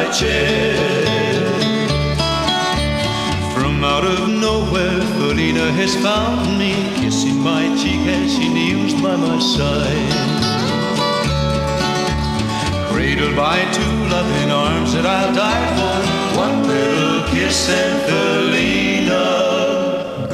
my chair. From out of nowhere, Felina has found me, kissing my cheek as she kneels by my side. Cradled by two loving arms that I'll die for, one little kiss and Felina,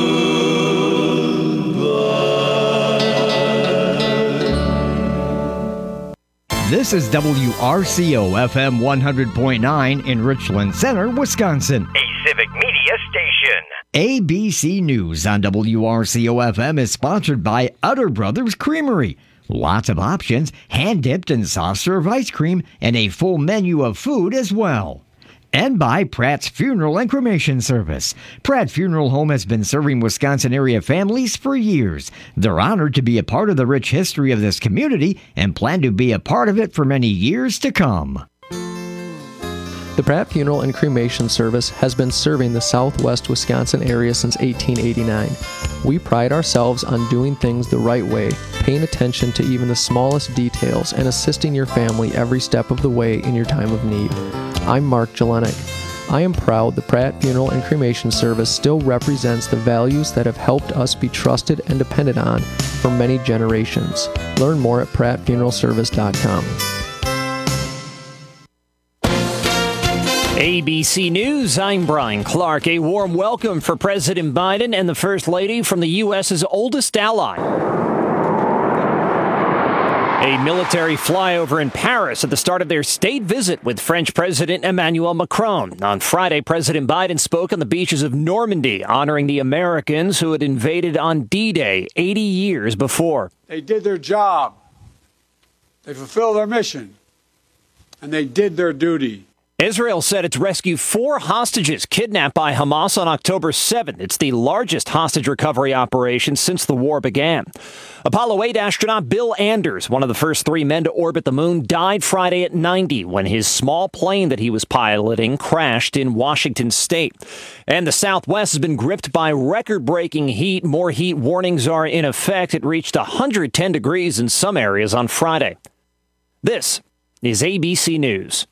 goodbye. This is WRCO FM 100.9 in Richland Center, Wisconsin. A civic media station. ABC News on WRCO FM is sponsored by Utter Brothers Creamery. Lots of options, hand-dipped and soft-serve ice cream, and a full menu of food as well. And by Pratt's Funeral and Cremation Service. Pratt Funeral Home has been serving Wisconsin area families for years. They're honored to be a part of the rich history of this community and plan to be a part of it for many years to come. The Pratt Funeral and Cremation Service has been serving the southwest Wisconsin area since 1889. We pride ourselves on doing things the right way, paying attention to even the smallest details, and assisting your family every step of the way in your time of need. I'm Mark Jelenik. I am proud the Pratt Funeral and Cremation Service still represents the values that have helped us be trusted and depended on for many generations. Learn more at prattfuneralservice.com. ABC News, I'm Brian Clark. A warm welcome for President Biden and the First Lady from the U.S.'s oldest ally. A military flyover in Paris at the start of their state visit with French President Emmanuel Macron. On Friday, President Biden spoke on the beaches of Normandy, honoring the Americans who had invaded on D-Day 80 years before. They did their job. They fulfilled their mission. And they did their duty. Israel said it's rescued 4 hostages kidnapped by Hamas on October 7th. It's the largest hostage recovery operation since the war began. Apollo 8 astronaut Bill Anders, one of the first 3 men to orbit the moon, died Friday at 90 when his small plane that he was piloting crashed in Washington state. And the Southwest has been gripped by record-breaking heat. More heat warnings are in effect. It reached 110 degrees in some areas on Friday. This is ABC News.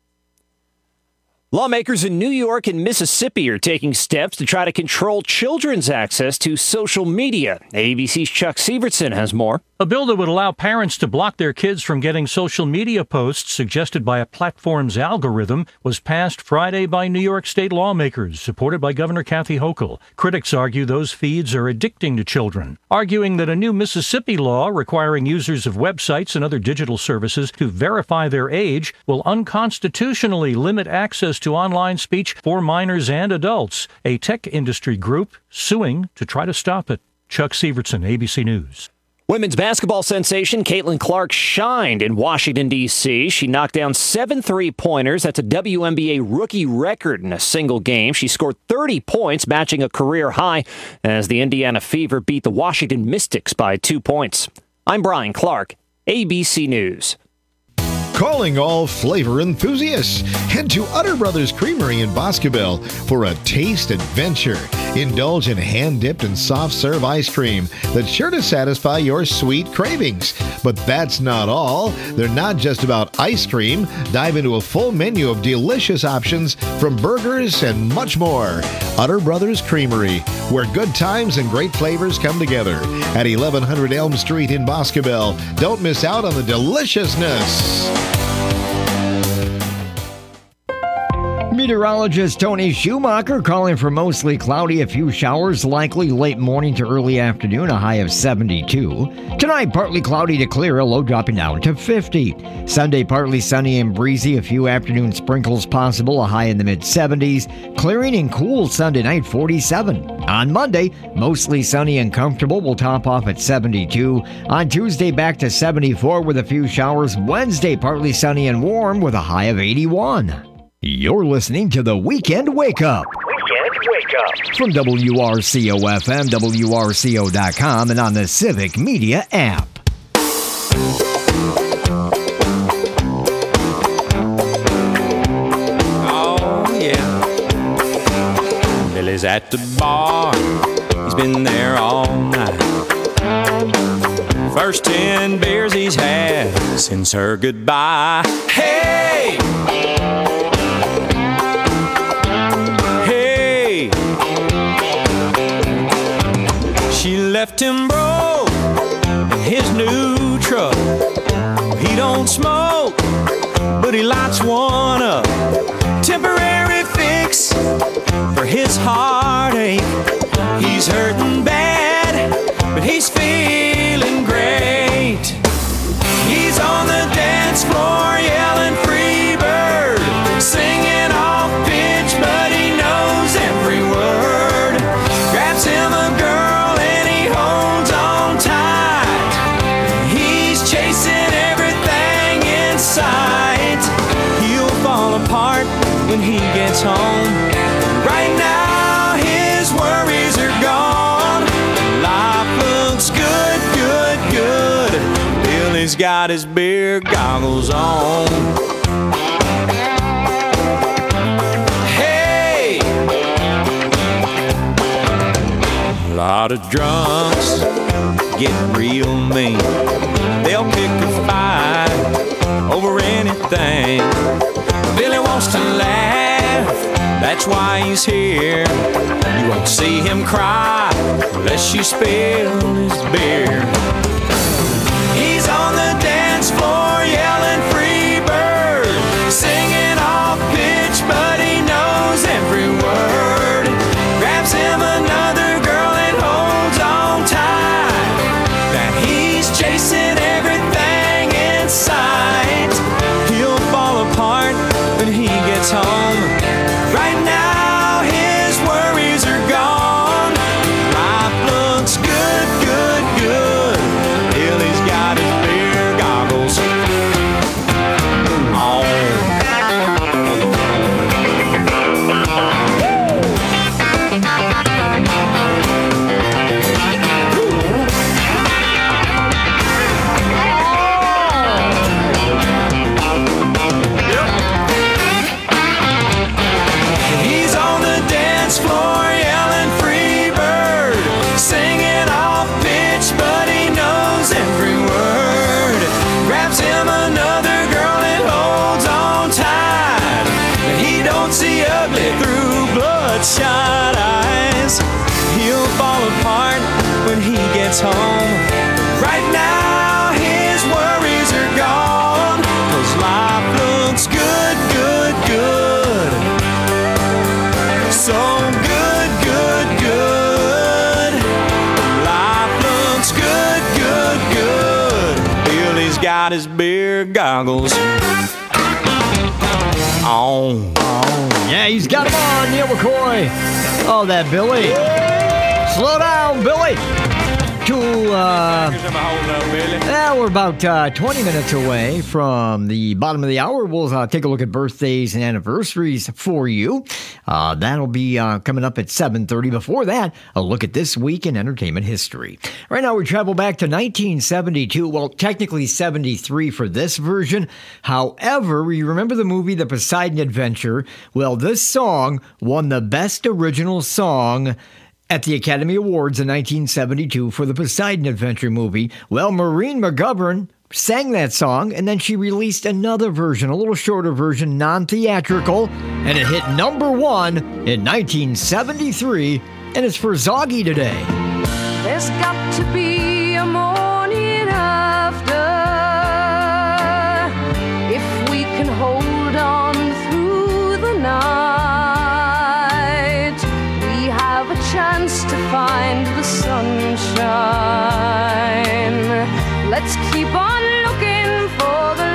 Lawmakers in New York and Mississippi are taking steps to try to control children's access to social media. ABC's Chuck Sievertson has more. A bill that would allow parents to block their kids from getting social media posts suggested by a platform's algorithm was passed Friday by New York state lawmakers, supported by Governor Kathy Hochul. Critics argue those feeds are addicting to children, arguing that a new Mississippi law requiring users of websites and other digital services to verify their age will unconstitutionally limit access to online speech for minors and adults. A tech industry group suing to try to stop it. Chuck Sievertson, ABC News. Women's basketball sensation Caitlin Clark shined in Washington, D.C. She knocked down 7 3-pointers. That's a WNBA rookie record in a single game. She scored 30 points, matching a career high, as the Indiana Fever beat the Washington Mystics by 2 points. I'm Brian Clark, ABC News. Calling all flavor enthusiasts. Head to Utter Brothers Creamery in Boscobel for a taste adventure. Indulge in hand-dipped and soft-serve ice cream that's sure to satisfy your sweet cravings. But that's not all. They're not just about ice cream. Dive into a full menu of delicious options from burgers and much more. Utter Brothers Creamery, where good times and great flavors come together. At 1100 Elm Street in Boscobel. Don't miss out on the deliciousness. Meteorologist Tony Schumacher calling for mostly cloudy, a few showers likely late morning to early afternoon, a high of 72. Tonight, partly cloudy to clear, a low dropping down to 50. Sunday, partly sunny and breezy, a few afternoon sprinkles possible, a high in the mid-70s. Clearing and cool Sunday night, 47. On Monday, mostly sunny and comfortable, will top off at 72. On Tuesday, back to 74 with a few showers. Wednesday, partly sunny and warm with a high of 81. You're listening to the Weekend Wake Up. Weekend Wake Up. From WRCO-FM, WRCO.com, and on the Civic Media app. Oh, yeah. Billy's at the bar. He's been there all night. First 10 beers he's had since her goodbye. Hey! him broke in his new truck. He don't smoke, but he lights one up. Temporary fix for his heartache. He's hurting bad, but he's feeling great. He's on the dance floor yelling free bird, singing off pitch, but he knows every word. Grabs him a girl and he holds on tight. He's chasing everything in sight. He'll fall apart when he gets home. Right now his worries are gone. Life looks good, good, good. Billy's got his beer goggles on. Hey! A lot of drunks get real mean. They'll pick a fight over anything. Billy wants to laugh, that's why he's here. You won't see him cry unless you spill his beer. He's on the dance floor yelling free bird, singing off pitch, but he knows every word. Grabs him another girl and holds on tight. That he's chasing everything in sight. He'll fall apart when he gets home. Right now his worries are gone. Life looks good, good, good. Billy's got his beer goggles on. He's on the dance floor yelling free bird, singing off pitch, but he knows every word. Grabs him another girl and holds on tight. He don't see ugly through bloodshot eyes. He'll fall apart when he gets home. Right now his worries are gone, 'cause life looks good, good, good. So good, good, good. Life looks good, good, good. Billy's got his beer goggles on. Yeah, he's got him on, Neil McCoy. Oh, that Billy. Slow down, Billy. We're about 20 minutes away from the bottom of the hour. We'll take a look at birthdays and anniversaries for you. That'll be coming up at 7:30. Before that, a look at this week in entertainment history. Right now, we travel back to 1972. Well, technically 73 for this version. However, you remember the movie The Poseidon Adventure? Well, this song won the Best Original Song at the Academy Awards in 1972 for the Poseidon Adventure movie. Well, Maureen McGovern sang that song, and then she released another version, a little shorter version, non-theatrical, and it hit #1 in 1973, and it's for Zoggy today. There's got to be a morning after, if we can hold on through the night. We have a chance to find the sunshine. Let's keep on looking for the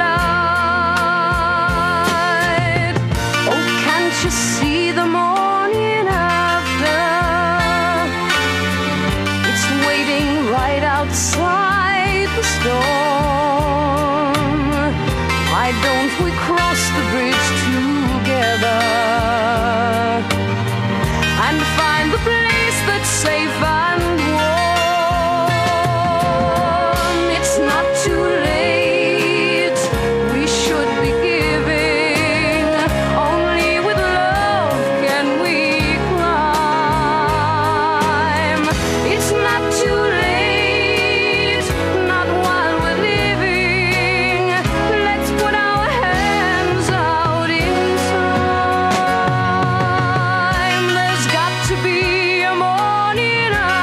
light. Oh, can't you see the morning after? It's waiting right outside the storm. Why don't we cross the bridge together and find the place that's safe and warm? It's not too late, we should be giving. Only with love can we climb. It's not too late, not while we're living. Let's put our hands out in time. There's got to be a morning after.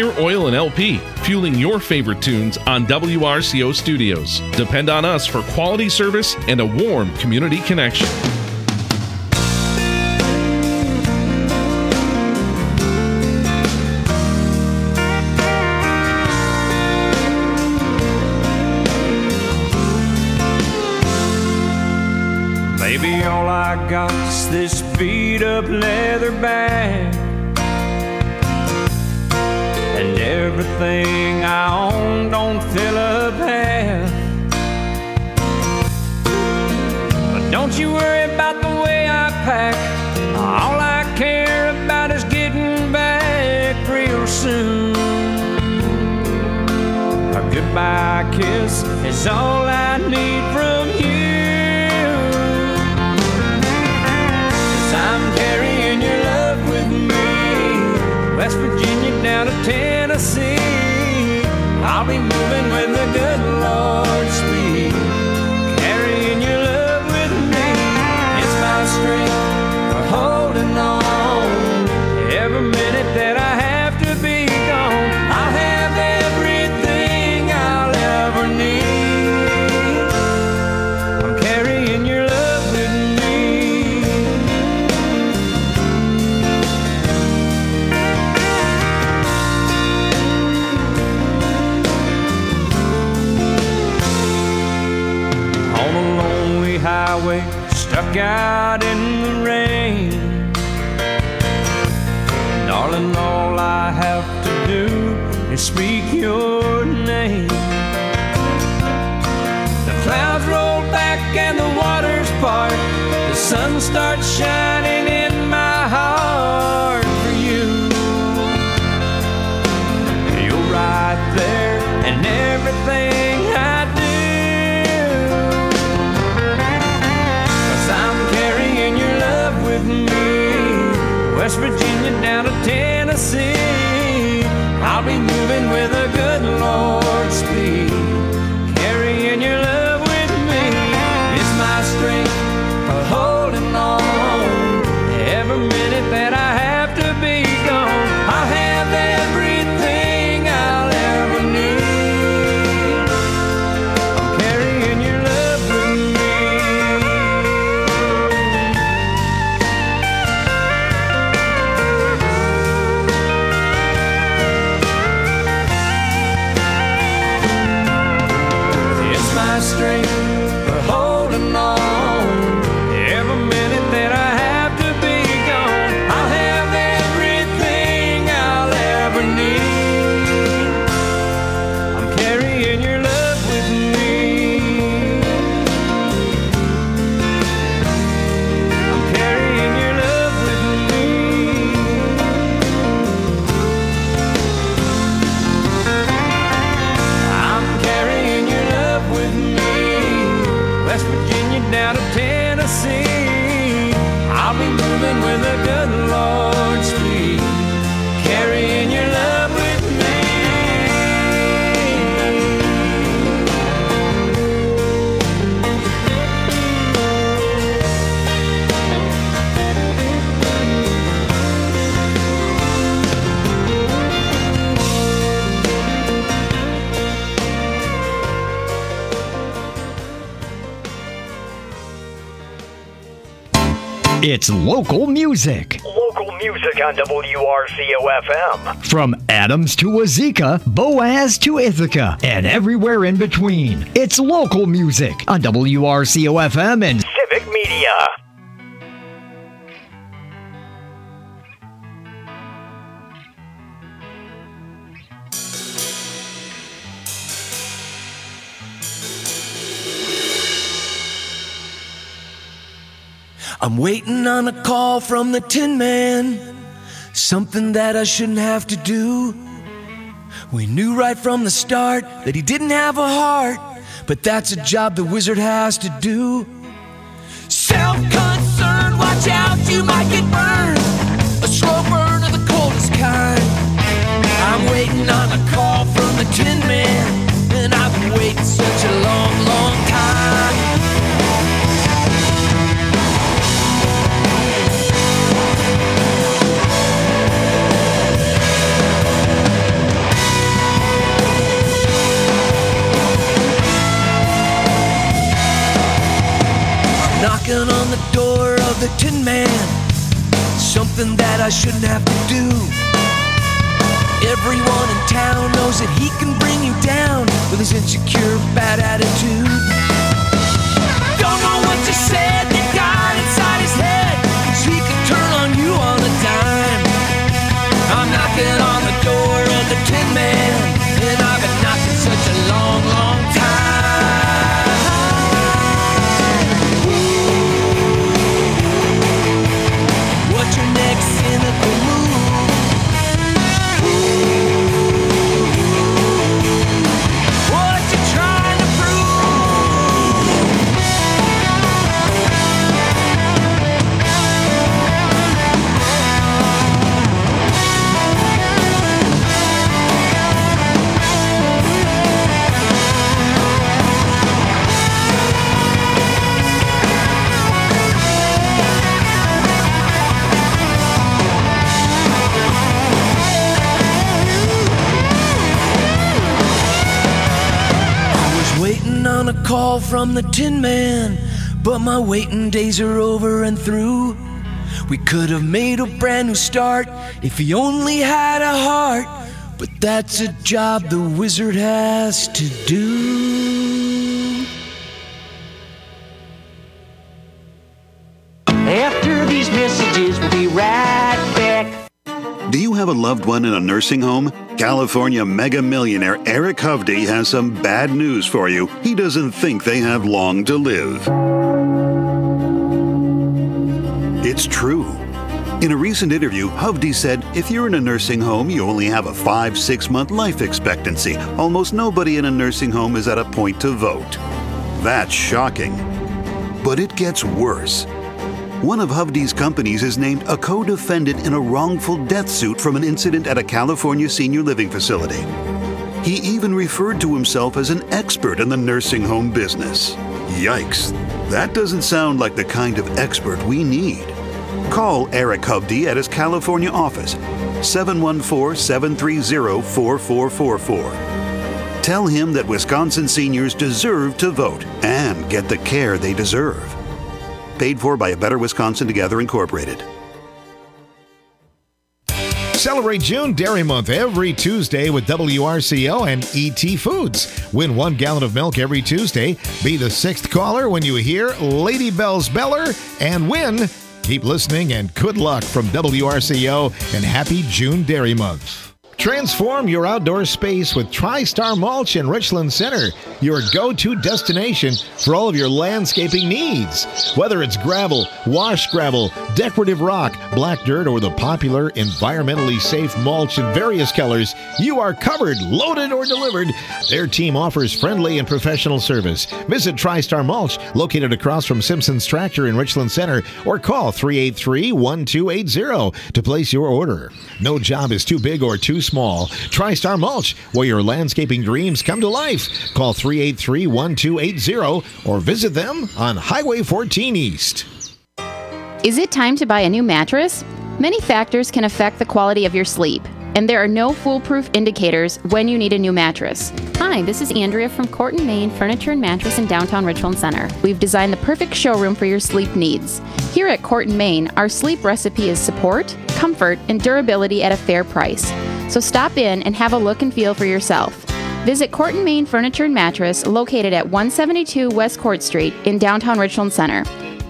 Pure Oil and LP, fueling your favorite tunes on WRCO Studios. Depend on us for quality service and a warm community connection. Baby, all I got is this beat-up leather bag, and everything I own don't fill up half. But don't you worry about the way I pack. All I care about is getting back real soon. A goodbye kiss is all I need from you. I'm carrying your love with me, West Virginia down to Tennessee. I'll be moving with the good Lord's speed, carrying your love with me. It's my strength for holding on. Every minute that I have to be gone, I'll have everything I'll ever need. I'm carrying your love with me. Highway, stuck out in the rain. Darling, all I have to do is speak your name. The clouds roll back and the waters part. The sun starts shining in my heart for you. You're right there and everything I do. With me, West Virginia down to Tennessee. I'll be moving with a good Lord's speed, carrying your love with me. It's my strength for holding on. Every minute that I have to be gone, I'll have everything I'll ever need. I'm carrying your love with me. Strength for holding on. Every minute that I have to be gone, I'll have everything I'll ever need. I'm carrying your love with me. I'm carrying your love with me. I'm carrying your love with me. West Virginia down to Tennessee. I'll be moving with a good Lord's speed, carrying your love with me. It's local music. Local music on WRCO FM. From Adams to Wazeeka, Boaz to Ithaca, and everywhere in between. It's local music on WRCO FM and Civic Media. I'm waiting on a call from the Tin Man, something that I shouldn't have to do. We knew right from the start that he didn't have a heart, but that's a job the wizard has to do. Self-concerned, watch out, you might get burned. A slow burn of the coldest kind. I'm waiting on a call from the Tin Man, and I've been waiting such a long, long time. knocking on the door of the Tin Man, something that I shouldn't have to do. Everyone in town knows that he can bring you down with his insecure, bad attitude. Don't know what you said that got inside his head, 'cause he could turn on you on a dime. I'm knocking on the door of the Tin Man, and I've been knocking such a long, long time. What's your next cynical move? What you trying to on a call from the Tin Man, but my waiting days are over and through. We could have made a brand new start if he only had a heart, but that's a job the wizard has to do. After these messages, we'll be right back. Do you have a loved one in a nursing home? California mega millionaire Eric Hovde has some bad news for you. He doesn't think they have long to live. It's true. In a recent interview, Hovde said, if you're in a nursing home, you only have a 5-6 month life expectancy. Almost nobody in a nursing home is at a point to vote. That's shocking. But it gets worse. One of Hovde's companies is named a co-defendant in a wrongful death suit from an incident at a California senior living facility. He even referred to himself as an expert in the nursing home business. Yikes, that doesn't sound like the kind of expert we need. Call Eric Hovde at his California office, 714-730-4444. Tell him that Wisconsin seniors deserve to vote and get the care they deserve. Paid for by A Better Wisconsin Together Incorporated. Celebrate June Dairy Month every Tuesday with WRCO and ET Foods. Win 1 gallon of milk every Tuesday. Be the 6th caller when you hear Lady Bell's Beller and win. Keep listening and good luck from WRCO and happy June Dairy Month. Transform your outdoor space with TriStar Mulch in Richland Center, your go-to destination for all of your landscaping needs. Whether it's gravel, wash gravel, decorative rock, black dirt, or the popular environmentally safe mulch in various colors, you are covered, loaded, or delivered. Their team offers friendly and professional service. Visit TriStar Mulch, located across from Simpson's Tractor in Richland Center, or call 383-1280 to place your order. No job is too big or too small. TriStar Mulch, where your landscaping dreams come to life. Call 383-1280 or visit them on Highway 14 East. Is it time to buy a new mattress? Many factors can affect the quality of your sleep, and there are no foolproof indicators when you need a new mattress. Hi, this is Andrea from Corton, Maine Furniture and Mattress in downtown Richland Center. We've designed the perfect showroom for your sleep needs. Here at Corton, Maine, our sleep recipe is support, comfort, and durability at a fair price. So stop in and have a look and feel for yourself. Visit Corton, Maine Furniture and Mattress, located at 172 West Court Street in downtown Richland Center.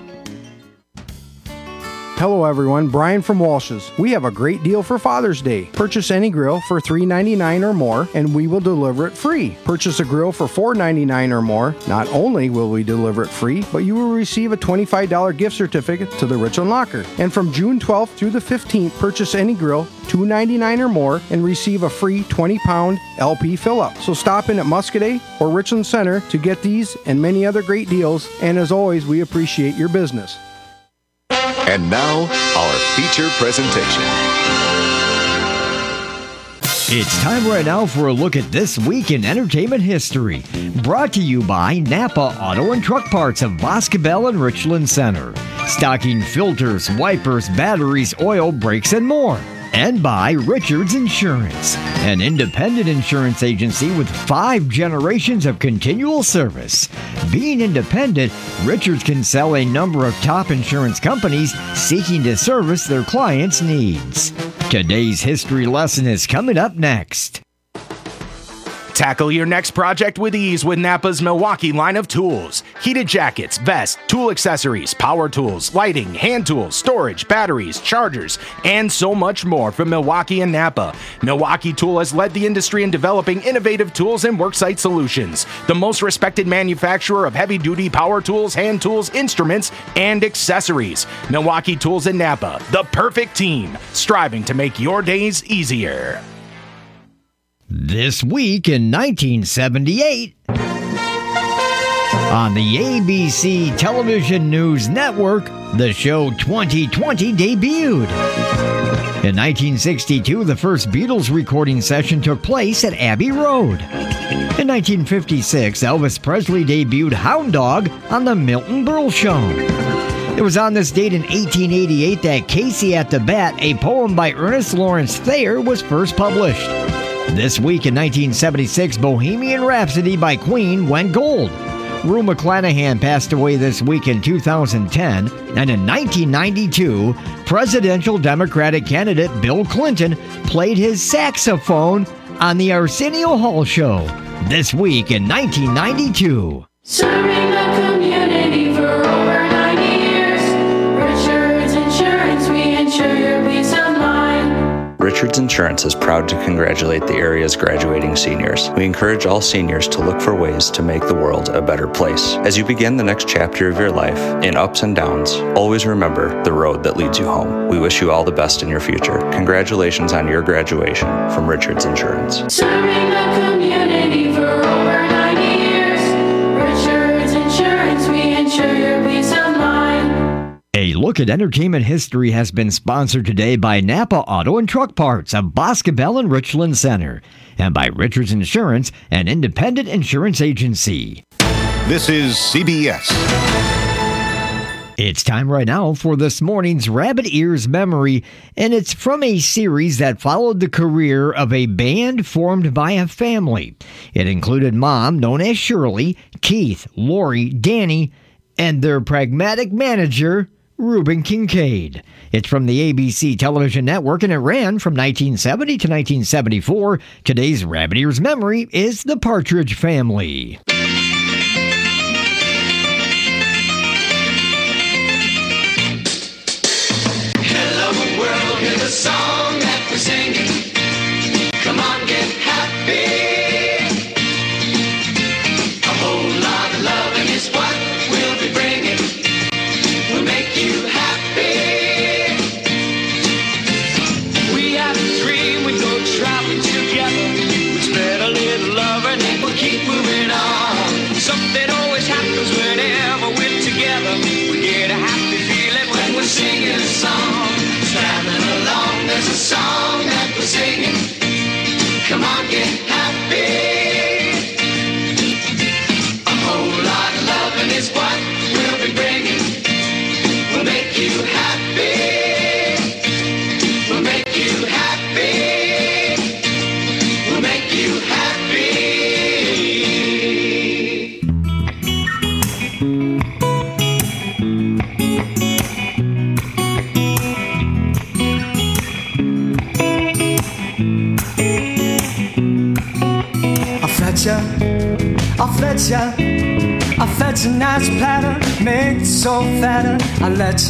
Hello everyone, Brian from Walsh's. We have a great deal for Father's Day. Purchase any grill for $3.99 or more and we will deliver it free. Purchase a grill for $4.99 or more. Not only will we deliver it free, but you will receive a $25 gift certificate to the Richland Locker. And from June 12th through the 15th, purchase any grill, $2.99 or more, and receive a free 20-pound LP fill-up. So stop in at Muscadet or Richland Center to get these and many other great deals. And as always, we appreciate your business. And now, our feature presentation. It's time right now for a look at This Week in Entertainment History. Brought to you by Napa Auto and Truck Parts of Boscobel and Richland Center. Stocking filters, wipers, batteries, oil, brakes, and more. And by Richards Insurance, an independent insurance agency with 5 generations of continual service. Being independent, Richards can sell a number of top insurance companies seeking to service their clients' needs. Today's history lesson is coming up next. Tackle your next project with ease with Napa's Milwaukee line of tools. Heated jackets, vests, tool accessories, power tools, lighting, hand tools, storage, batteries, chargers, and so much more from Milwaukee and Napa. Milwaukee Tool has led the industry in developing innovative tools and worksite solutions. The most respected manufacturer of heavy-duty power tools, hand tools, instruments, and accessories. Milwaukee Tools and Napa, the perfect team, striving to make your days easier. This week in 1978, on the ABC Television News Network, the show 2020 debuted. In 1962, the first Beatles recording session took place at Abbey Road. In 1956, Elvis Presley debuted Hound Dog on The Milton Berle Show. It was on this date in 1888 that Casey at the Bat, a poem by Ernest Lawrence Thayer, was first published. This week in 1976, Bohemian Rhapsody by Queen went gold. Rue McClanahan passed away this week in 2010, and in 1992, presidential Democratic candidate Bill Clinton played his saxophone on the Arsenio Hall Show. This week in 1992. Serving the community for over 90 years. Richards Insurance, we insure your peace of mind. Richards Insurance is proud to congratulate the area's graduating seniors. We encourage all seniors to look for ways to make the world a better place. As you begin the next chapter of your life, in ups and downs, always remember the road that leads you home. We wish you all the best in your future. Congratulations on your graduation from Richards Insurance. Serving the community for over 90 years. Richards Insurance, we insure your peace of mind. A look at entertainment history has been sponsored today by Napa Auto and Truck Parts of Boscobel and Richland Center, and by Richards Insurance, an independent insurance agency. This is CBS. It's time right now for this morning's Rabbit Ears Memory, and it's from a series that followed the career of a band formed by a family. It included Mom, known as Shirley, Keith, Lori, Danny, and their pragmatic manager, Reuben Kincaid. It's from the ABC Television Network, and it ran from 1970 to 1974. Today's Rabbit Ears Memory is The Partridge Family. Hello world, here's a song that we're singing. Come on, get happy. A whole lot of loving is what we'll be bringing. We'll make you happy. We have a dream, we go traveling together. We spread a little love and then we'll keep moving on. Something always happens whenever we're together. We get a happy feeling when we're singing a song. Traveling along, there's a song that we're singing. Come on, get happy. A whole lot of loving is what we'll be bringing. We'll make you happy. We'll make you happy. We'll make you happy. I'll fetch ya, I'll fetch a nice platter, make the soul fatter. I'll let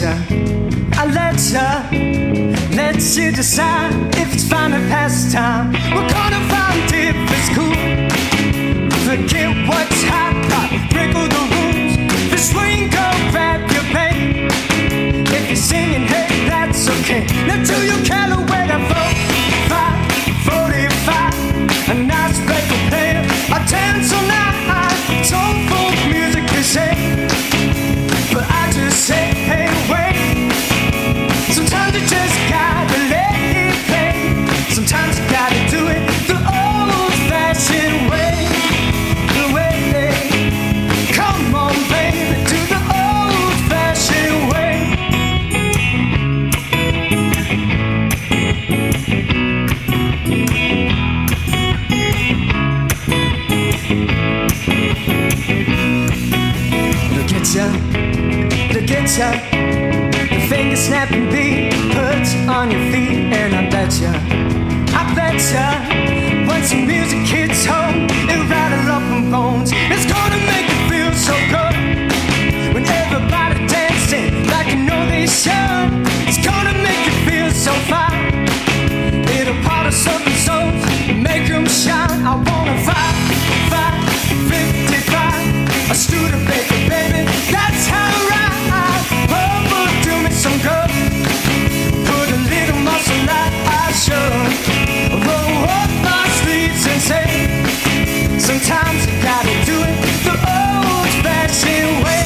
you decide if it's fun or pastime. We're gonna find if it's cool. Forget what's hot, wrinkle the rules. If it's swing, go grab your pain. If you're singing, hey, that's okay. Now do you care the way that 45, a nice record player, a dance all night, soul folk music they say. But I just say, hey, wait. Sometimes you just gotta let it play. Sometimes you gotta do it the old-fashioned way. The way they come on, baby, do the old-fashioned way. ya, it'll get ya. The finger snapping beat puts on your feet, and I bet ya, when some music hits home, it'll rattle up them bones. It's gonna make you feel so good when everybody dancing like you know they should. It's gonna make you feel so fine. It'll part us up in souls, make them shine. I wanna 55, a Studebaker, baby. That's how I ride. Oh, do me some good. Put a little muscle like I should. Roll up my sleeves and say, sometimes you gotta do it the old-fashioned way.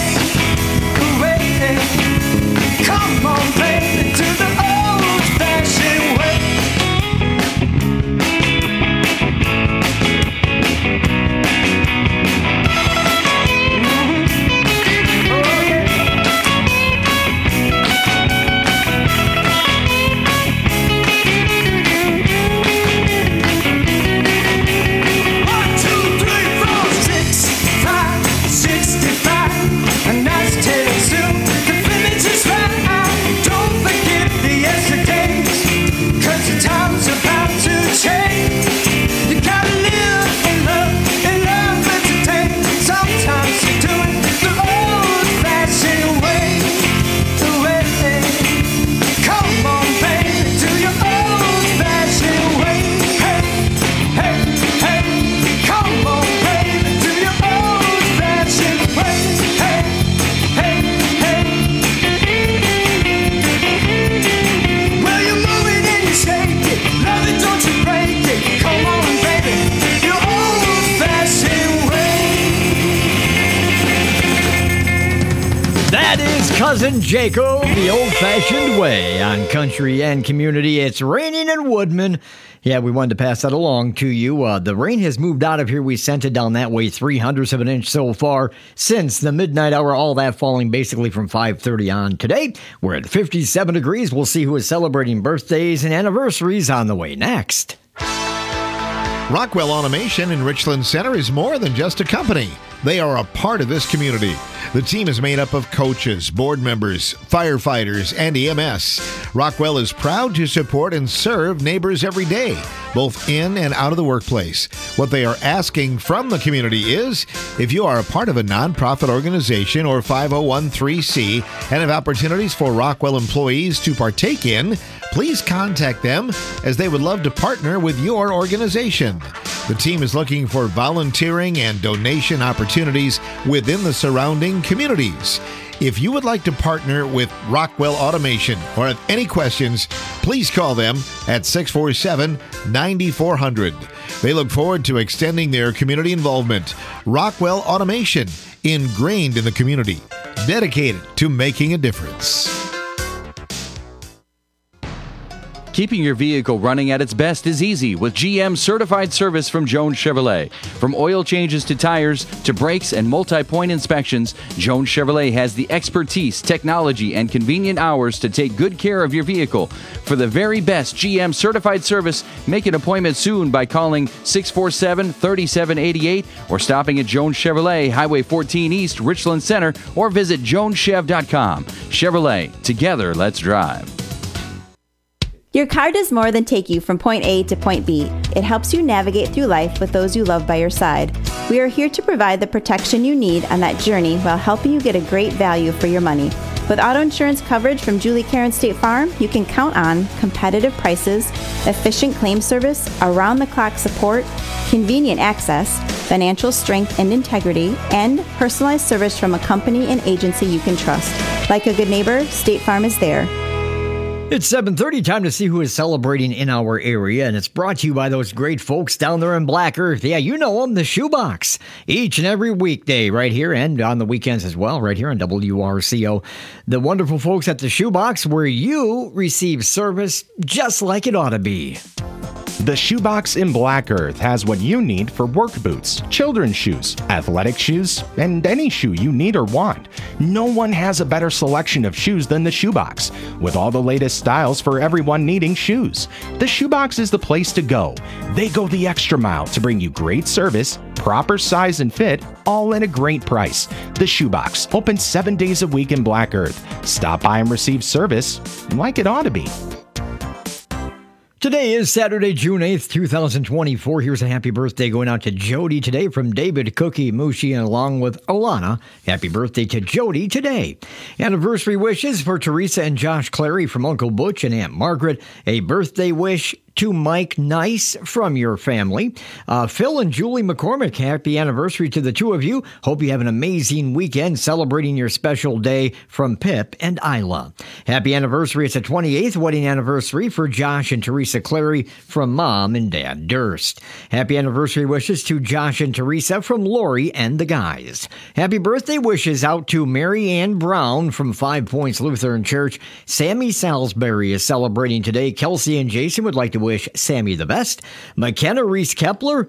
Come on, baby, do the old-fashioned way. Cousin Jacob, the old-fashioned way on Country and Community. It's raining in Woodman. Yeah, we wanted to pass that along to you. The rain has moved out of here. We sent it down that way, 0.03 of an inch so far since the midnight hour. All that falling basically from 5:30 on today. We're at 57 degrees. We'll see who is celebrating birthdays and anniversaries on the way next. Rockwell Automation in Richland Center is more than just a company. They are a part of this community. The team is made up of coaches, board members, firefighters, and EMS. Rockwell is proud to support and serve neighbors every day, both in and out of the workplace. What they are asking from the community is, if you are a part of a nonprofit organization or 501(c) and have opportunities for Rockwell employees to partake in, please contact them as they would love to partner with your organization. The team is looking for volunteering and donation opportunities within the surrounding communities. If you would like to partner with Rockwell Automation or have any questions, please call them at 647-9400. They look forward to extending their community involvement. Rockwell Automation, ingrained in the community, dedicated to making a difference. Keeping your vehicle running at its best is easy with GM Certified Service from Jones Chevrolet. From oil changes to tires to brakes and multi-point inspections, Jones Chevrolet has the expertise, technology, and convenient hours to take good care of your vehicle. For the very best GM Certified Service, make an appointment soon by calling 647-3788 or stopping at Jones Chevrolet, Highway 14 East, Richland Center, or visit joneschev.com. Chevrolet, together, let's drive. Your car does more than take you from point A to point B. It helps you navigate through life with those you love by your side. We are here to provide the protection you need on that journey while helping you get a great value for your money. With auto insurance coverage from Julie Karen State Farm, you can count on competitive prices, efficient claim service, around-the-clock support, convenient access, financial strength and integrity, and personalized service from a company and agency you can trust. Like a good neighbor, State Farm is there. It's 7:30, time to see who is celebrating in our area, and it's brought to you by those great folks down there in Black Earth. Yeah, you know them, the Shoebox. Each and every weekday right here, and on the weekends as well, right here on WRCO. The wonderful folks at the Shoebox, where you receive service just like it ought to be. The Shoebox in Black Earth has what you need for work boots, children's shoes, athletic shoes, and any shoe you need or want. No one has a better selection of shoes than the Shoebox. With all the latest latest styles for everyone needing shoes. The Shoebox is the place to go. They go the extra mile to bring you great service, proper size and fit, all at a great price. The Shoebox, open 7 days a week in Black Earth. Stop by and receive service like it ought to be. Today is Saturday, June 8th, 2024. Here's a happy birthday going out to Jody today from David, Cookie, Mushi, and along with Alana. Happy birthday to Jody today. Anniversary wishes for Teresa and Josh Clary from Uncle Butch and Aunt Margaret. A birthday wish to Mike Nice from your family. Phil and Julie McCormick, happy anniversary to the two of you. Hope you have an amazing weekend celebrating your special day from Pip and Isla. Happy anniversary. It's a 28th wedding anniversary for Josh and Teresa Clary from Mom and Dad Durst. Happy anniversary wishes to Josh and Teresa from Lori and the guys. Happy birthday wishes out to Mary Ann Brown from 5 Points Lutheran Church. Sammy Salisbury is celebrating today. Kelsey and Jason would like to wish Sammy the best. McKenna Reese Kepler,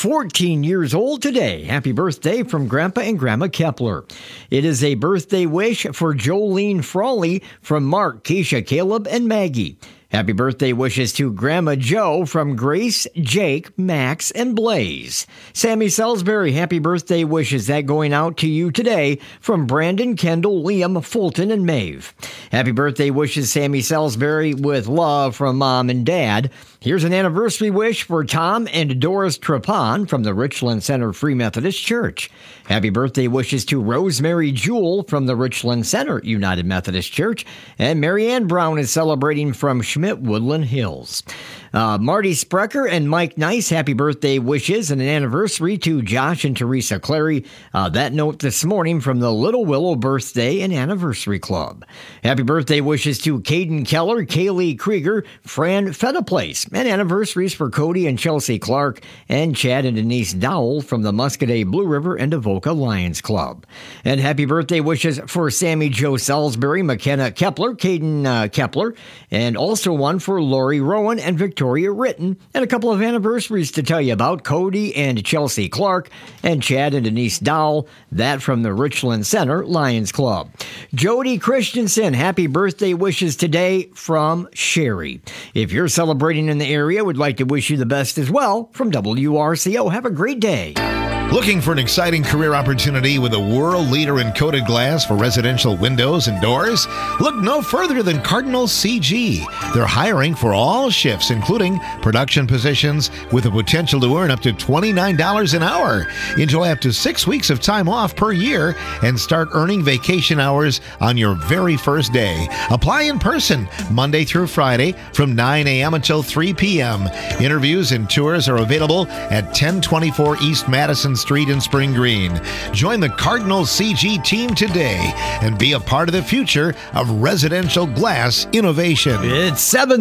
14 years old today. Happy birthday from Grandpa and Grandma Kepler. It is a birthday wish for Jolene Frawley from Mark, Keisha, Caleb, and Maggie. Happy birthday wishes to Grandma Joe from Grace, Jake, Max, and Blaze. Sammy Salisbury, happy birthday wishes that going out to you today from Brandon, Kendall, Liam, Fulton, and Maeve. Happy birthday wishes, Sammy Salisbury, with love from Mom and Dad. Here's an anniversary wish for Tom and Doris Trapon from the Richland Center Free Methodist Church. Happy birthday wishes to Rosemary Jewell from the Richland Center United Methodist Church. And Marianne Brown is celebrating from Schmidt Woodland Hills. Marty Sprecher and Mike Nice, happy birthday wishes and an anniversary to Josh and Teresa Clary. That note this morning from the Little Willow Birthday and Anniversary Club. Happy birthday wishes to Caden Keller, Kaylee Krieger, Fran Fetaplace, and anniversaries for Cody and Chelsea Clark and Chad and Denise Dowell from the Muscadet Blue River and Avoca Lions Club. And happy birthday wishes for Sammy Joe Salisbury, McKenna Kepler, Caden Kepler, and also one for Lori Rowan and Victoria Ritten, and a couple of anniversaries to tell you about, Cody and Chelsea Clark, and Chad and Denise Dowell, that from the Richland Center Lions Club. Jody Christensen, happy birthday wishes today from Sherry. If you're celebrating in the area, would like to wish you the best as well from WRCO. Have a great day. Looking for an exciting career opportunity with a world leader in coated glass for residential windows and doors? Look no further than Cardinal CG. They're hiring for all shifts, including production positions, with the potential to earn up to $29 an hour. Enjoy up to 6 weeks of time off per year and start earning vacation hours on your very first day. Apply in person Monday through Friday from 9 a.m. until 3 p.m. Interviews and tours are available at 1024 East Madison Street in Spring Green. Join the Cardinal CG team today and be a part of the future of residential glass innovation. It's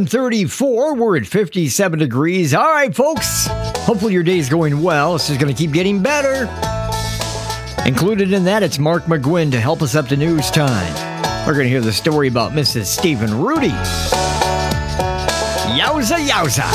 7:34. We're at 57 degrees. All right, folks. Hopefully your day's going well. This is going to keep getting better. Included in that, it's Mark McGuinn to help us up to news time. We're going to hear the story about Mrs. Stephen Rudy. Yowza, yowza.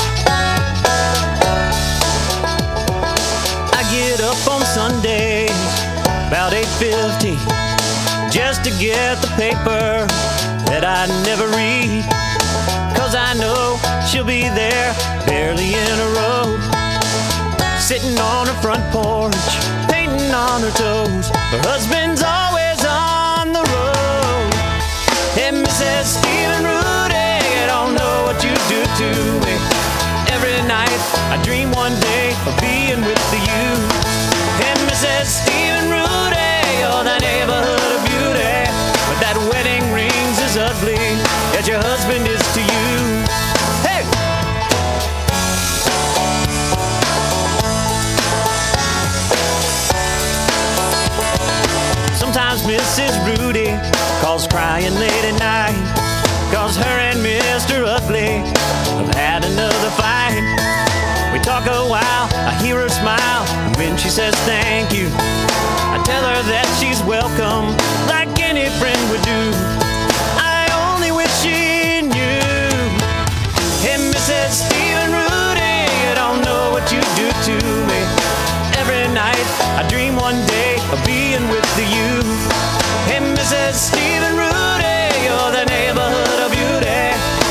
Get up on Sunday about 8:50 just to get the paper that I never read, 'cause I know she'll be there barely in a row, sitting on her front porch painting on her toes. Her husband's always on the road. Hey, Mrs. Stephen Rudy, I don't know what you do to me. Every night I dream one day of being with you. And Mrs. Stephen Rudy, you're the neighborhood of beauty, but that wedding ring's as ugly as your husband is to you. Hey! Sometimes Mrs. Rudy calls crying late at night, 'cause her and Mr. Ugly have had another fight. We talk a while, I hear her smile, and when she says thank you, I tell her that she's welcome, like any friend would do. I only wish she knew. Hey, Mrs. Stephen Rudy, you don't know what you do to me. Every night I dream one day of being with you. Hey, Mrs. Stephen Rudy, you're the neighborhood of beauty,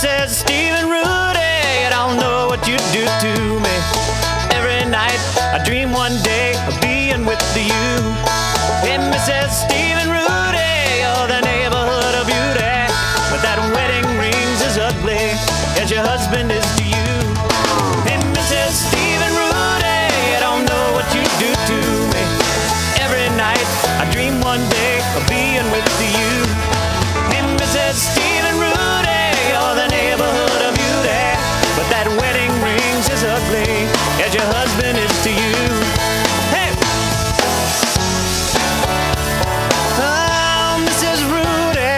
Mrs. Stephen Rudy, I don't know what you do to me. Every night I dream one day of being with you. Hey, Mrs. Stephen Rudy, you're the neighborhood of beauty, but that wedding ring's as ugly as your husband is to you. Hey, Mrs. Stephen Rudy, I don't know what you do to me. Every night I dream one day of being with you. Hey, Mrs. Stephen Rudy, you're the neighborhood of beauty, but that wedding ring's as ugly as your husband is to you. Hey! Oh, Mrs. Rudy,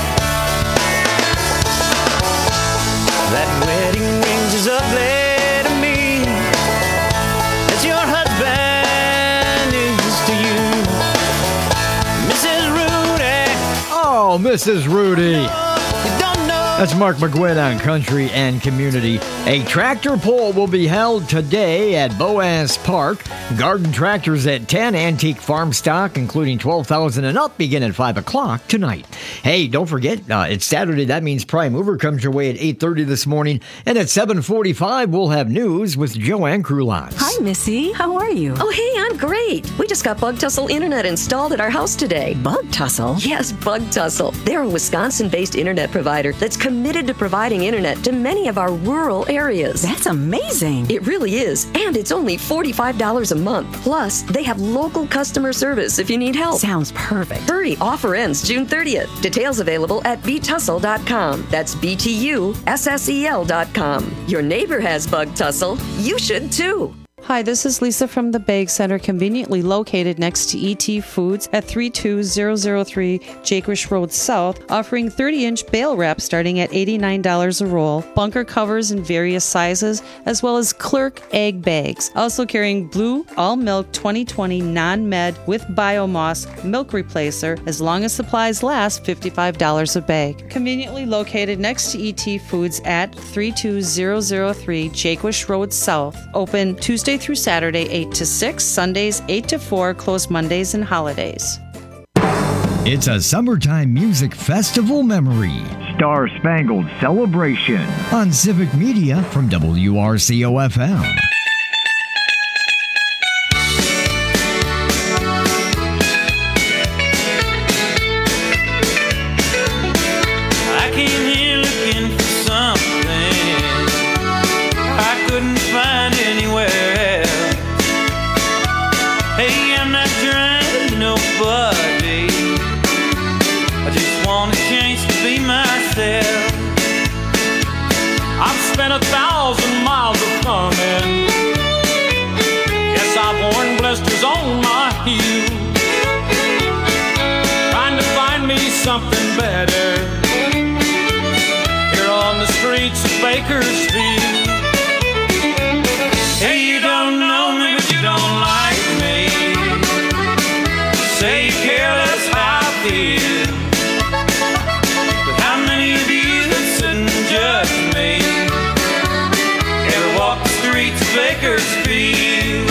that wedding ring's as ugly to me as your husband is to you. Mrs. Rudy. Oh, Mrs. Rudy. That's Mark McGuinn on Country and Community. A tractor pull will be held today at Boaz Park. Garden tractors at 10. Antique farm stock, including 12,000 and up, begin at 5 o'clock tonight. Hey, don't forget, it's Saturday. That means Prime Mover comes your way at 8:30 this morning. And at 7:45, we'll have news with Joanne Krulon. Hi, Missy. How are you? Oh, hey, I'm great. We just got Bug Tussle Internet installed at our house today. Bug Tussle? Yes, Bug Tussle. They're a Wisconsin-based internet provider that's committed to providing internet to many of our rural areas. That's amazing. It really is. And it's only $45 a month. Plus, they have local customer service if you need help. Sounds perfect. Hurry, offer ends June 30th. Details available at btussle.com. That's BTUSSEL.com. Your neighbor has Bug Tussle. You should too. Hi, this is Lisa from the Bag Center, conveniently located next to ET Foods at 32003 Jaquish Road South, offering 30-inch bale wrap starting at $89 a roll, bunker covers in various sizes, as well as Clerk egg bags. Also carrying Blue All Milk 2020 Non-Med with Biomoss milk replacer, as long as supplies last, $55 a bag. Conveniently located next to ET Foods at 32003 Jaquish Road South, open Tuesday through Saturday 8 to 6, Sundays 8 to 4, closed Mondays and holidays. It's a summertime music festival memory. Star Spangled Celebration on Civic Media from WRCO-FM. I came here looking for something I couldn't find anywhere. Hey, I'm not trying to be nobody. I just want a chance to be myself. I've spent 1,000 miles of coming. Yes, I've worn blisters on my heels, trying to find me something better here on the streets of Bakersfield. Hey, you don't know me, but you don't like me. Say you care less how I feel, but how many of you that sit and judge me ever walk the streets of Bakersfield?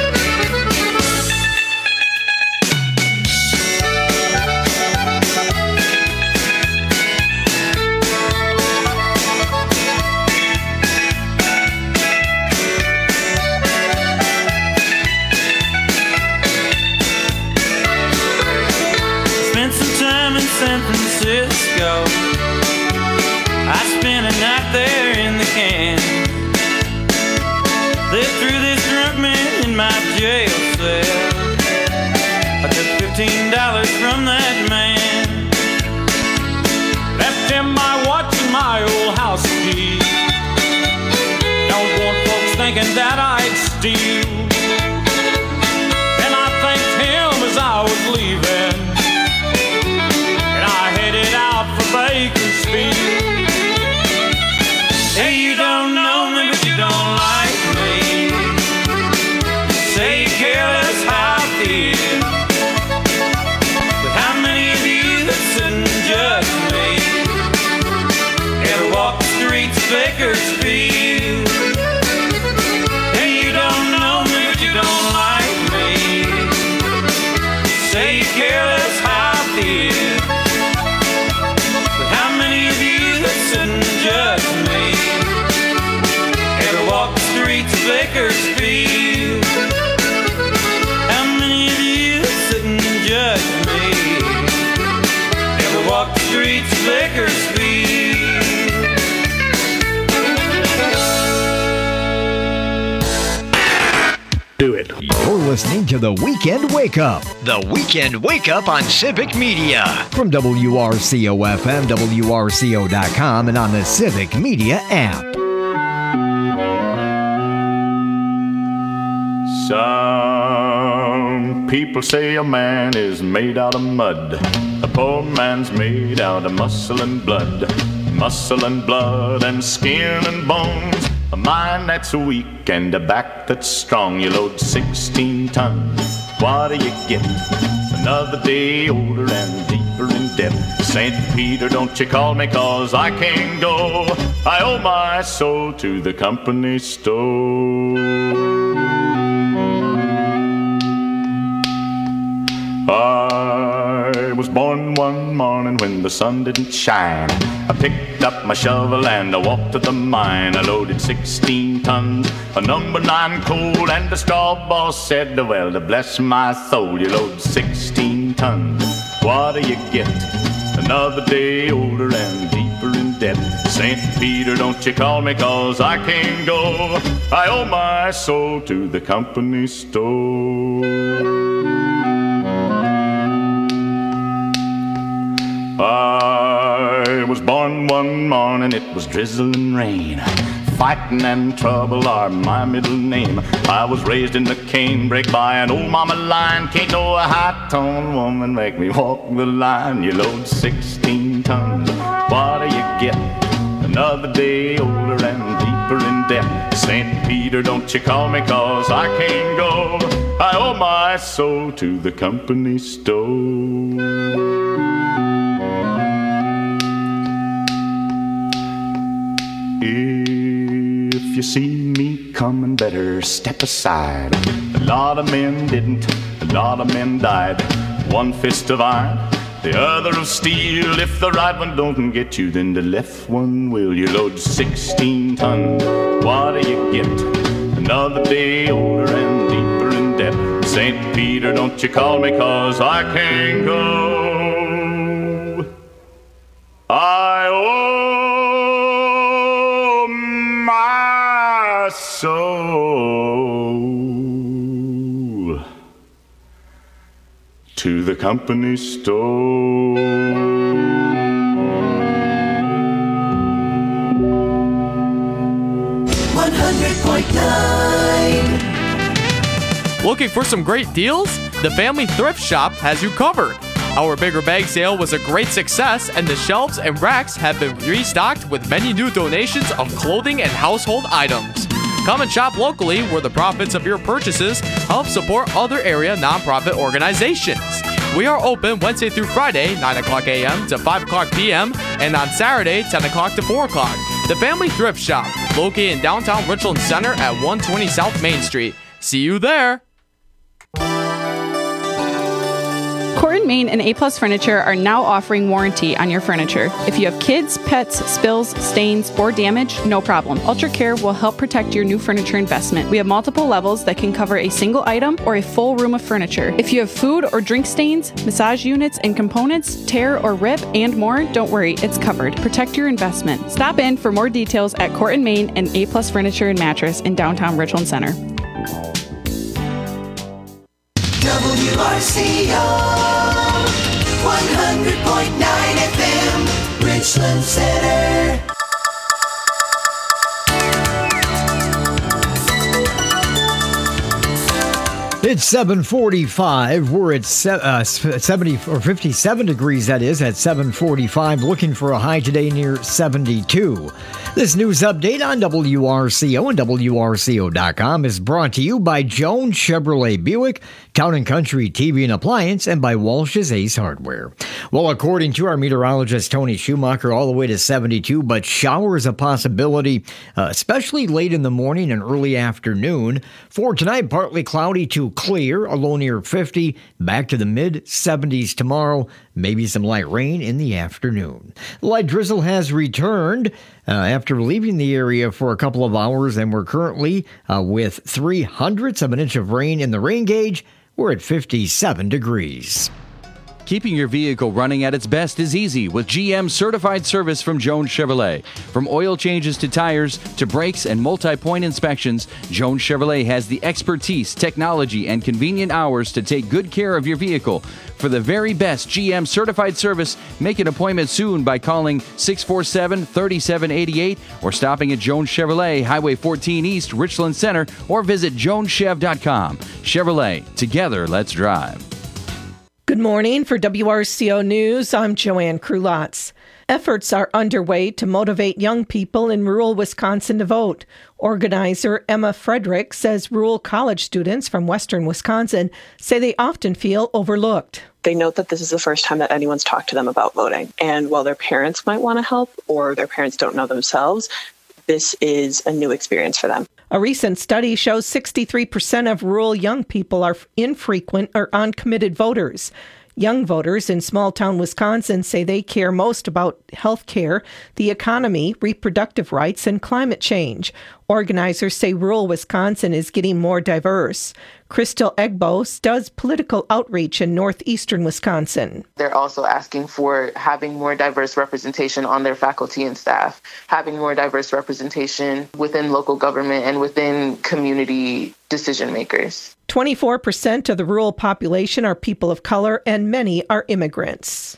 San Francisco, I spent a night there in the can. Lived through this drunk man in my jail cell. I took $15 from that man, left him my watch and my old house key. Don't want folks thinking that I'd steal. And I thanked him as I was leaving, out for Bakersfield. Hey, you don't know me, but you don't like me. Say you care less how I feel, but how many of you that sit and judge me ever walk the streets of Bakersfield? Hey, you don't know me, but you don't like me. Say you care less how I feel, judge You're listening to The Weekend Wake Up. The Weekend Wake Up on Civic Media. From WRCO-FM, WRCO.com, and on the Civic Media app. Some people say a man is made out of mud. A poor man's made out of muscle and blood. Muscle and blood and skin and bones. A mind that's weak and a back that's strong. You load 16 tons. What do you get? Another day older and deeper in debt. St. Peter, don't you call me, 'cause I can't go. I owe my soul to the company store. I was born one morning when the sun didn't shine. I picked up my shovel and I walked to the mine. I loaded 16 tons of number 9 coal, and the straw boss said, well, to bless my soul, you load 16 tons. What do you get? Another day older and deeper in debt. St. Peter, don't you call me, 'cause I can't go. I owe my soul to the company store. I was born one morning, it was drizzling rain. Fighting and trouble are my middle name. I was raised in the canebrake by an old mama lion. Can't no high-toned woman make me walk the line. You load 16 tons, what do you get? Another day older and deeper in debt. St. Peter, don't you call me, 'cause I can't go. I owe my soul to the company store. If you see me coming, better step aside. A lot of men didn't, a lot of men died. One fist of iron, the other of steel. If the right one don't get you, then the left one will. You load 16 tons, what do you get? Another day older and deeper in debt. St. Peter, don't you call me, 'cause I can't go. I owe my soul to the company store. 100.9. Looking for some great deals? The Family Thrift Shop has you covered. Our bigger bag sale was a great success, and the shelves and racks have been restocked with many new donations of clothing and household items. Come and shop locally, where the profits of your purchases help support other area nonprofit organizations. We are open Wednesday through Friday, 9 o'clock a.m. to 5 o'clock p.m., and on Saturday, 10 o'clock to 4 o'clock. The Family Thrift Shop, located in downtown Richland Center at 120 South Main Street. See you there! Corton, Maine and A-Plus Furniture are now offering warranty on your furniture. If you have kids, pets, spills, stains, or damage, no problem. Ultra Care will help protect your new furniture investment. We have multiple levels that can cover a single item or a full room of furniture. If you have food or drink stains, massage units and components, tear or rip, and more, don't worry, it's covered. Protect your investment. Stop in for more details at Corton, Maine and A-Plus Furniture and Mattress in downtown Richland Center. WRCO 100.9 FM, Richland Center. It's 7:45. We're at 70 or 57 degrees, that is, at 7:45. Looking for a high today near 72. This news update on WRCO and WRCO.com is brought to you by Jones Chevrolet Buick, Town & Country TV and Appliance, and by Walsh's Ace Hardware. Well, according to our meteorologist Tony Schumacher, all the way to 72, but showers a possibility, especially late in the morning and early afternoon. For tonight, partly cloudy to clear, a low near 50, back to the mid-70s tomorrow, maybe some light rain in the afternoon. Light drizzle has returned after leaving the area for a couple of hours, and we're currently with 0.03 of an inch of rain in the rain gauge. We're at 57 degrees. Keeping your vehicle running at its best is easy with GM Certified Service from Jones Chevrolet. From oil changes to tires to brakes and multi-point inspections, Jones Chevrolet has the expertise, technology, and convenient hours to take good care of your vehicle. For the very best GM Certified Service, make an appointment soon by calling 647-3788 or stopping at Jones Chevrolet, Highway 14 East, Richland Center, or visit joneschev.com. Chevrolet, together, let's drive. Good morning. For WRCO News, I'm Joanne Krulotz. Efforts are underway to motivate young people in rural Wisconsin to vote. Organizer Emma Frederick says rural college students from western Wisconsin say they often feel overlooked. They note that this is the first time that anyone's talked to them about voting. And while their parents might want to help or their parents don't know themselves, this is a new experience for them. A recent study shows 63% of rural young people are infrequent or uncommitted voters. Young voters in small-town Wisconsin say they care most about health care, the economy, reproductive rights, and climate change. Organizers say rural Wisconsin is getting more diverse. Crystal Egbo does political outreach in northeastern Wisconsin. They're also asking for having more diverse representation on their faculty and staff, having more diverse representation within local government and within community decision makers. 24% of the rural population are people of color, and many are immigrants.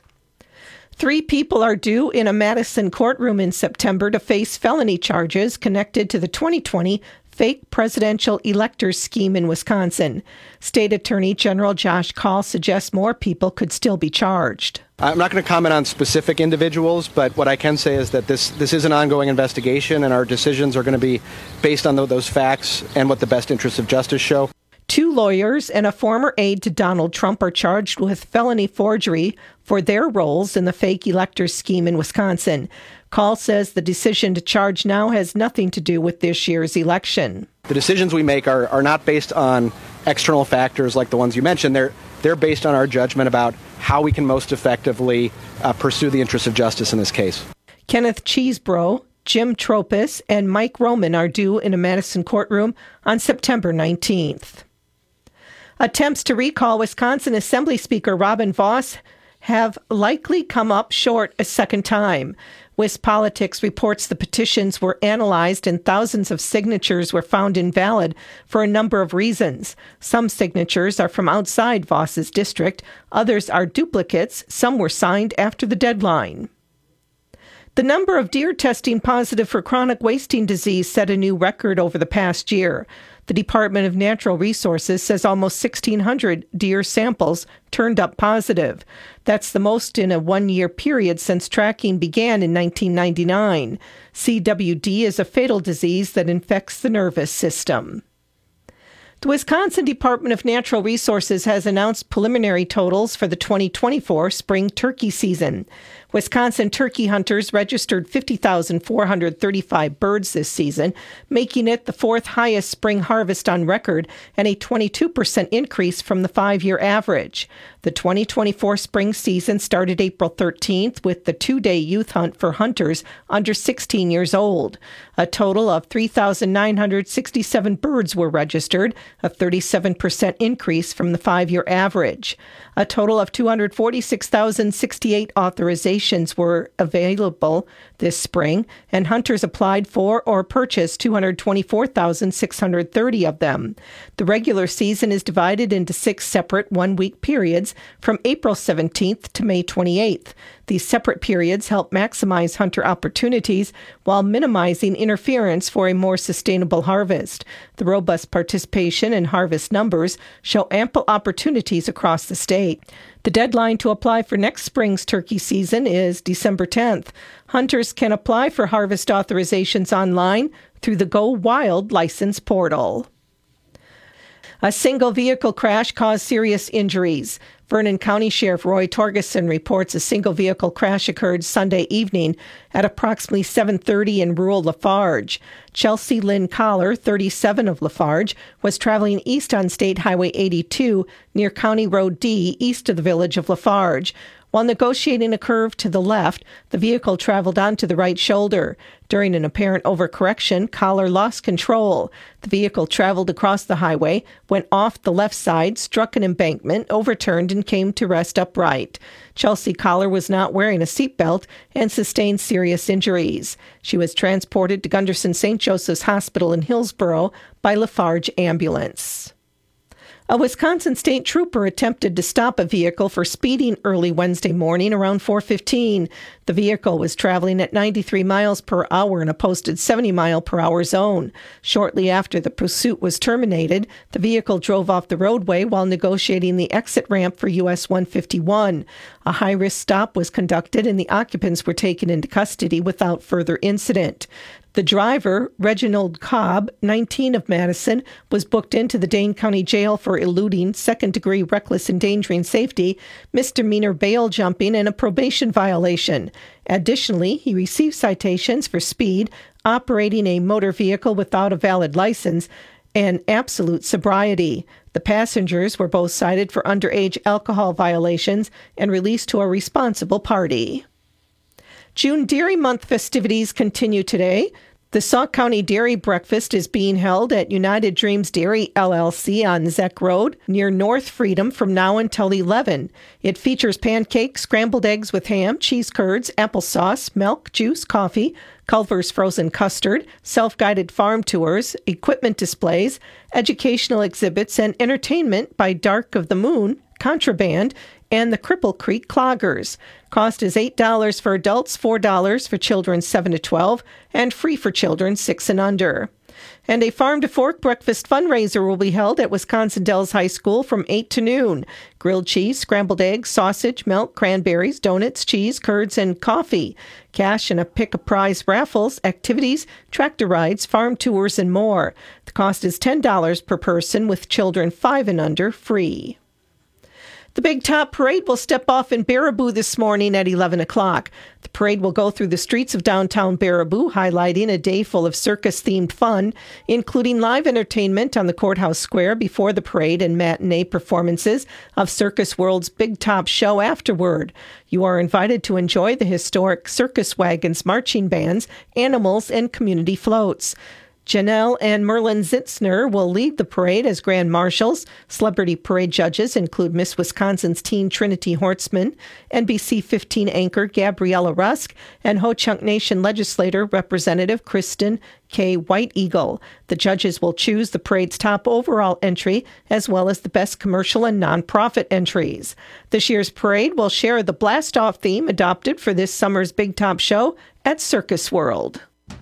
3 people are due in a Madison courtroom in September to face felony charges connected to the 2020 fake presidential electors scheme in Wisconsin. State Attorney General Josh Kaul suggests more people could still be charged. I'm not going to comment on specific individuals, but what I can say is that this is an ongoing investigation, and our decisions are going to be based on those facts and what the best interests of justice show. 2 lawyers and a former aide to Donald Trump are charged with felony forgery for their roles in the fake electors scheme in Wisconsin. Kaul says the decision to charge now has nothing to do with this year's election. The decisions we make are not based on external factors like the ones you mentioned. They're based on our judgment about how we can most effectively pursue the interests of justice in this case. Kenneth Cheesebro, Jim Tropis, and Mike Roman are due in a Madison courtroom on September 19th. Attempts to recall Wisconsin Assembly Speaker Robin Vos have likely come up short a second time. WisPolitics reports the petitions were analyzed and thousands of signatures were found invalid for a number of reasons. Some signatures are from outside Vos's district, others are duplicates, some were signed after the deadline. The number of deer testing positive for chronic wasting disease set a new record over the past year. The Department of Natural Resources says almost 1,600 deer samples turned up positive. That's the most in a one-year period since tracking began in 1999. CWD is a fatal disease that infects the nervous system. The Wisconsin Department of Natural Resources has announced preliminary totals for the 2024 spring turkey season. Wisconsin turkey hunters registered 50,435 birds this season, making it the 4th highest spring harvest on record and a 22% increase from the 5-year average. The 2024 spring season started April 13th with the 2-day youth hunt for hunters under 16 years old. A total of 3,967 birds were registered, a 37% increase from the 5-year average. A total of 246,068 authorizations were available this spring, and hunters applied for or purchased 224,630 of them. The regular season is divided into 6 separate one-week periods from April 17th to May 28th. These separate periods help maximize hunter opportunities while minimizing interference for a more sustainable harvest. The robust participation and harvest numbers show ample opportunities across the state. The deadline to apply for next spring's turkey season is December 10th. Hunters can apply for harvest authorizations online through the Go Wild license portal. A single vehicle crash caused serious injuries. Vernon County Sheriff Roy Torgeson reports a single vehicle crash occurred Sunday evening at approximately 7:30 in rural Lafarge. Chelsea Lynn Collar, 37 of Lafarge, was traveling east on State Highway 82 near County Road D east of the village of Lafarge. While negotiating a curve to the left, the vehicle traveled onto the right shoulder. During an apparent overcorrection, Collar lost control. The vehicle traveled across the highway, went off the left side, struck an embankment, overturned, and came to rest upright. Chelsea Collar was not wearing a seatbelt and sustained serious injuries. She was transported to Gunderson St. Joseph's Hospital in Hillsborough by Lafarge Ambulance. A Wisconsin state trooper attempted to stop a vehicle for speeding early Wednesday morning around 4:15. The vehicle was traveling at 93 miles per hour in a posted 70-mile-per-hour zone. Shortly after the pursuit was terminated, the vehicle drove off the roadway while negotiating the exit ramp for US 151. A high-risk stop was conducted and the occupants were taken into custody without further incident. The driver, Reginald Cobb, 19 of Madison, was booked into the Dane County Jail for eluding second-degree reckless endangering safety, misdemeanor bail jumping, and a probation violation. Additionally, he received citations for speed, operating a motor vehicle without a valid license, and absolute sobriety. The passengers were both cited for underage alcohol violations and released to a responsible party. June Dairy Month festivities continue today. The Sauk County Dairy Breakfast is being held at United Dreams Dairy LLC on Zeck Road near North Freedom from now until 11. It features pancakes, scrambled eggs with ham, cheese curds, applesauce, milk, juice, coffee, Culver's frozen custard, self-guided farm tours, equipment displays, educational exhibits, and entertainment by Dark of the Moon, Contraband, and the Cripple Creek Cloggers. Cost is $8 for adults, $4 for children 7 to 12, and free for children 6 and under. And a Farm to Fork breakfast fundraiser will be held at Wisconsin Dells High School from 8 to noon. Grilled cheese, scrambled eggs, sausage, milk, cranberries, donuts, cheese, curds, and coffee. Cash and a pick-a-prize raffles, activities, tractor rides, farm tours, and more. The cost is $10 per person, with children 5 and under free. The Big Top Parade will step off in Baraboo this morning at 11 o'clock. The parade will go through the streets of downtown Baraboo, highlighting a day full of circus-themed fun, including live entertainment on the courthouse square before the parade and matinee performances of Circus World's Big Top show afterward. You are invited to enjoy the historic circus wagons, marching bands, animals, and community floats. Janelle and Merlin Zitzner will lead the parade as grand marshals. Celebrity parade judges include Miss Wisconsin's teen Trinity Hortzman, NBC 15 anchor Gabriella Rusk, and Ho-Chunk Nation legislator Representative Kristen K. White Eagle. The judges will choose the parade's top overall entry as well as the best commercial and nonprofit entries. This year's parade will share the blast-off theme adopted for this summer's Big Top show at Circus World.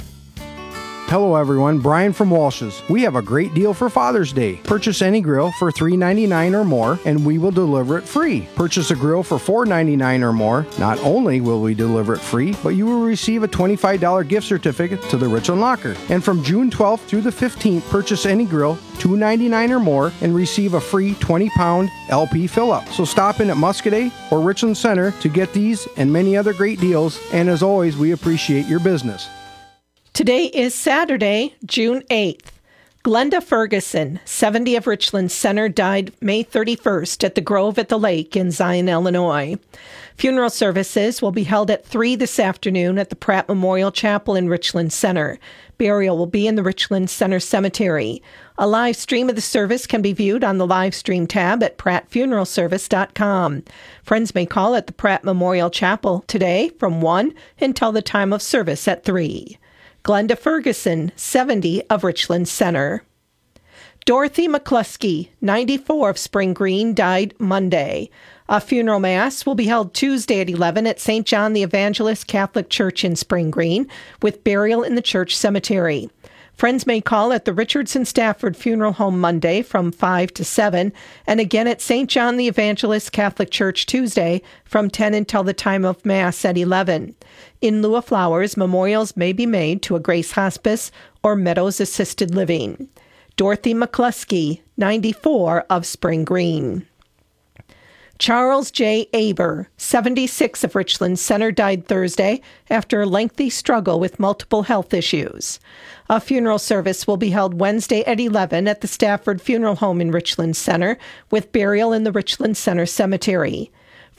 Hello everyone, Brian from Walsh's. We have a great deal for Father's Day. Purchase any grill for $3.99 or more and we will deliver it free. Purchase a grill for $4.99 or more. Not only will we deliver it free, but you will receive a $25 gift certificate to the Richland Locker. And from June 12th through the 15th, purchase any grill, $2.99 or more, and receive a free 20-pound LP fill-up. So stop in at Muscadet or Richland Center to get these and many other great deals. And as always, we appreciate your business. Today is Saturday, June 8th. Glenda Ferguson, 70 of Richland Center, died May 31st at the Grove at the Lake in Zion, Illinois. Funeral services will be held at 3 this afternoon at the Pratt Memorial Chapel in Richland Center. Burial will be in the Richland Center Cemetery. A live stream of the service can be viewed on the live stream tab at prattfuneralservice.com. Friends may call at the Pratt Memorial Chapel today from 1 until the time of service at 3. Glenda Ferguson, 70 of Richland Center. Dorothy McCluskey, 94 of Spring Green, died Monday. A funeral mass will be held Tuesday at 11 at St. John the Evangelist Catholic Church in Spring Green, with burial in the church cemetery. Friends may call at the Richardson Stafford Funeral Home Monday from 5 to 7, and again at St. John the Evangelist Catholic Church Tuesday from 10 until the time of Mass at 11. In lieu of flowers, memorials may be made to a Grace Hospice or Meadows Assisted Living. Dorothy McCluskey, 94 of Spring Green. Charles J. Aber, 76 of Richland Center, died Thursday after a lengthy struggle with multiple health issues. A funeral service will be held Wednesday at 11 at the Stafford Funeral Home in Richland Center, with burial in the Richland Center Cemetery.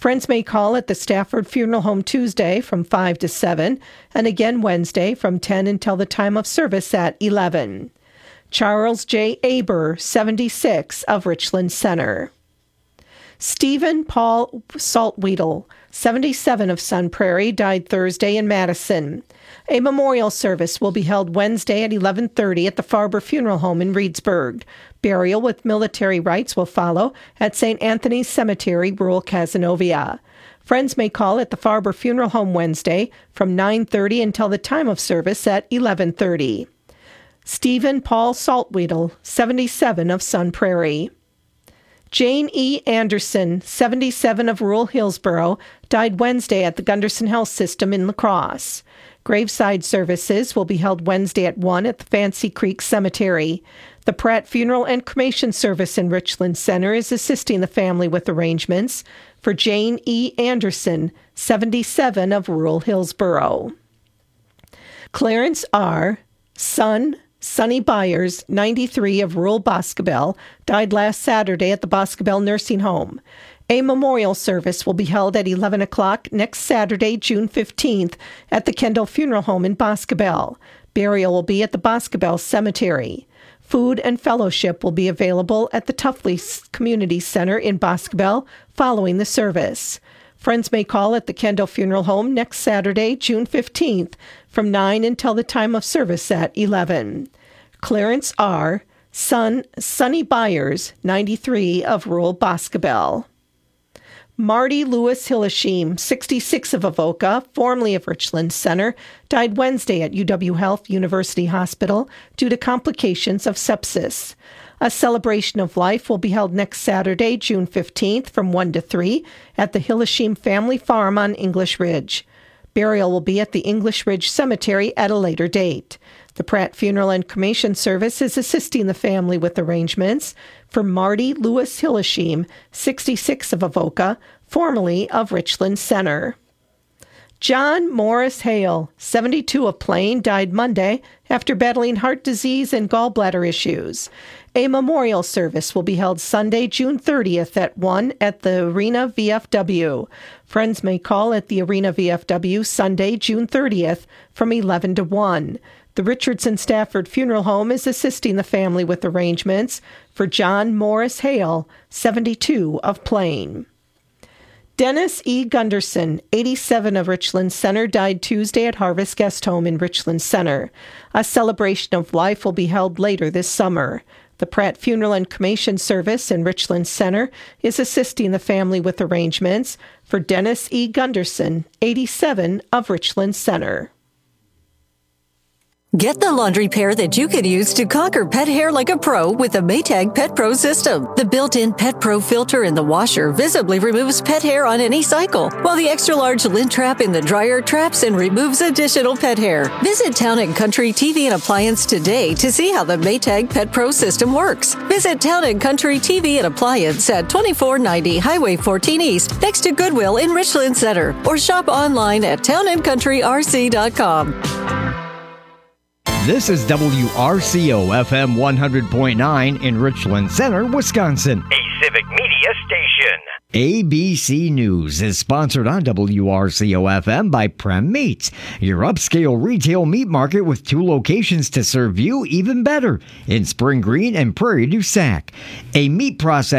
Friends may call at the Stafford Funeral Home Tuesday from 5 to 7, and again Wednesday from 10 until the time of service at 11. Charles J. Aber, 76, of Richland Center. Stephen Paul Saltweedle, 77, of Sun Prairie, died Thursday in Madison. A memorial service will be held Wednesday at 11:30 at the Farber Funeral Home in Reedsburg. Burial with military rites will follow at St. Anthony's Cemetery, rural Cazenovia. Friends may call at the Farber Funeral Home Wednesday from 9:30 until the time of service at 11:30. Stephen Paul Saltweedle, 77, of Sun Prairie. Jane E. Anderson, 77, of rural Hillsboro, died Wednesday at the Gunderson Health System in La Crosse. Graveside services will be held Wednesday at 1 at the Fancy Creek Cemetery. The Pratt Funeral and Cremation Service in Richland Center is assisting the family with arrangements for Jane E. Anderson, 77, of rural Hillsboro. Clarence R. Sonny Byers, 93, of rural Boscobel, died last Saturday at the Boscobel Nursing Home. A memorial service will be held at 11 o'clock next Saturday, June 15th, at the Kendall Funeral Home in Boscobel. Burial will be at the Boscobel Cemetery. Food and fellowship will be available at the Tuffley Community Center in Boscobel following the service. Friends may call at the Kendall Funeral Home next Saturday, June 15th, from 9 until the time of service at 11. Clarence R. Sonny Byers, 93, of rural Boscobel. Marty Lewis Hillesheim, 66, of Avoca, formerly of Richland Center, died Wednesday at UW Health University Hospital due to complications of sepsis. A celebration of life will be held next Saturday, June 15th, from 1 to 3 at the Hillesheim Family Farm on English Ridge. Burial will be at the English Ridge Cemetery at a later date. The Pratt Funeral and Cremation Service is assisting the family with arrangements for Marty Lewis Hillesheim, 66, of Avoca, formerly of Richland Center. John Morris Hale, 72, of Plain, died Monday after battling heart disease and gallbladder issues. A memorial service will be held Sunday, June 30th at 1 at the Arena VFW. Friends may call at the Arena VFW Sunday, June 30th from 11 to 1. The Richardson Stafford Funeral Home is assisting the family with arrangements for John Morris Hale, 72, of Plain. Dennis E. Gunderson, 87, of Richland Center, died Tuesday at Harvest Guest Home in Richland Center. A celebration of life will be held later this summer. The Pratt Funeral and Cremation Service in Richland Center is assisting the family with arrangements for Dennis E. Gunderson, 87, of Richland Center. Get the laundry pair that you can use to conquer pet hair like a pro with the Maytag Pet Pro system. The built-in Pet Pro filter in the washer visibly removes pet hair on any cycle, while the extra-large lint trap in the dryer traps and removes additional pet hair. Visit Town & Country TV and Appliance today to see how the Maytag Pet Pro system works. Visit Town & Country TV and Appliance at 2490 Highway 14 East, next to Goodwill in Richland Center, or shop online at towncountryRC.com. This is WRCO FM 100.9 in Richland Center, Wisconsin. A civic media station. ABC News is sponsored on WRCO FM by Prem Meats, your upscale retail meat market with 2 locations to serve you even better in Spring Green and Prairie du Sac. A meat processor